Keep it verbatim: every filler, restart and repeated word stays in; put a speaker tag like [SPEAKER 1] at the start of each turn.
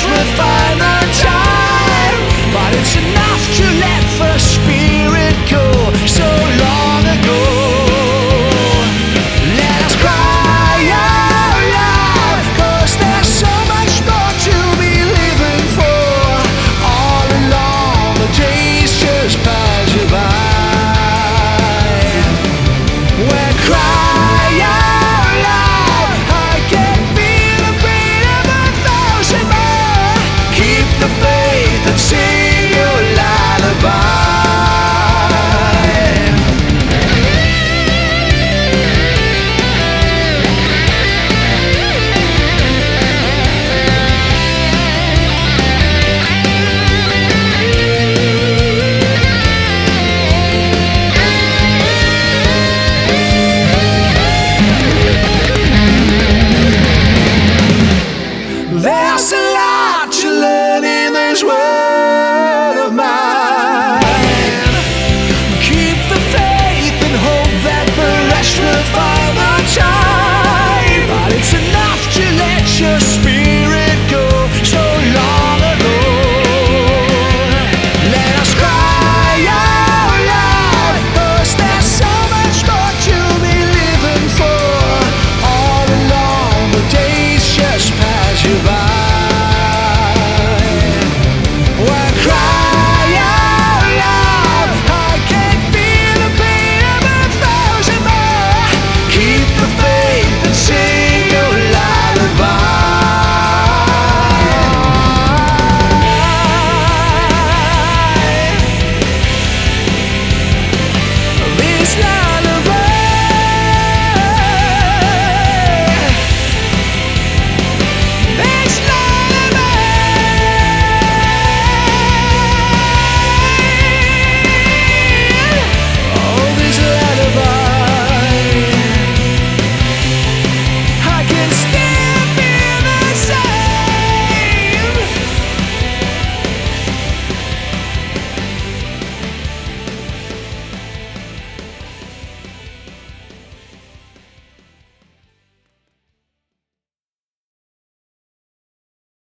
[SPEAKER 1] flesh refine the time, but it's enough to let the spirit go. So long ago, let us cry out loud, 'cause there's so much more to be living for. All along the days just pass you by. We're crying out loud, I can feel the beat of a thousand more. Keep the faith and sing your lullaby. There's a lot to learn in this world of mine. Keep the faith and hope that the rest will find the time, but it's enough to let your spirit